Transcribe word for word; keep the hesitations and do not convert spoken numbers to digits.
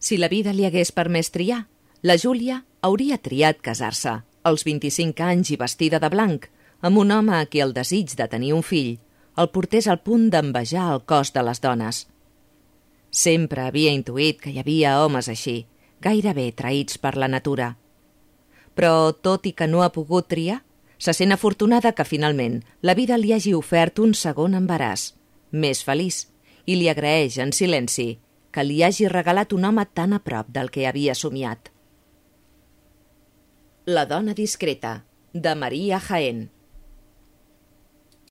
Si la vida li hagués permès triar, la Júlia hauria triat casar-se, als vint-i-cinc anys i vestida de blanc, amb un home a qui el desig de tenir un fill el portés al punt d'envejar el cos de les dones. Sempre havia intuït que hi havia homes així, gairebé traïts per la natura. Però, tot i que no ha pogut triar, se sent afortunada que finalment la vida li hagi ofert un segon embaràs, més feliç, i li agraeix en silenci que li hagi regalat un home tan a prop del que havia somiat. La dona discreta, de Maria Jaén.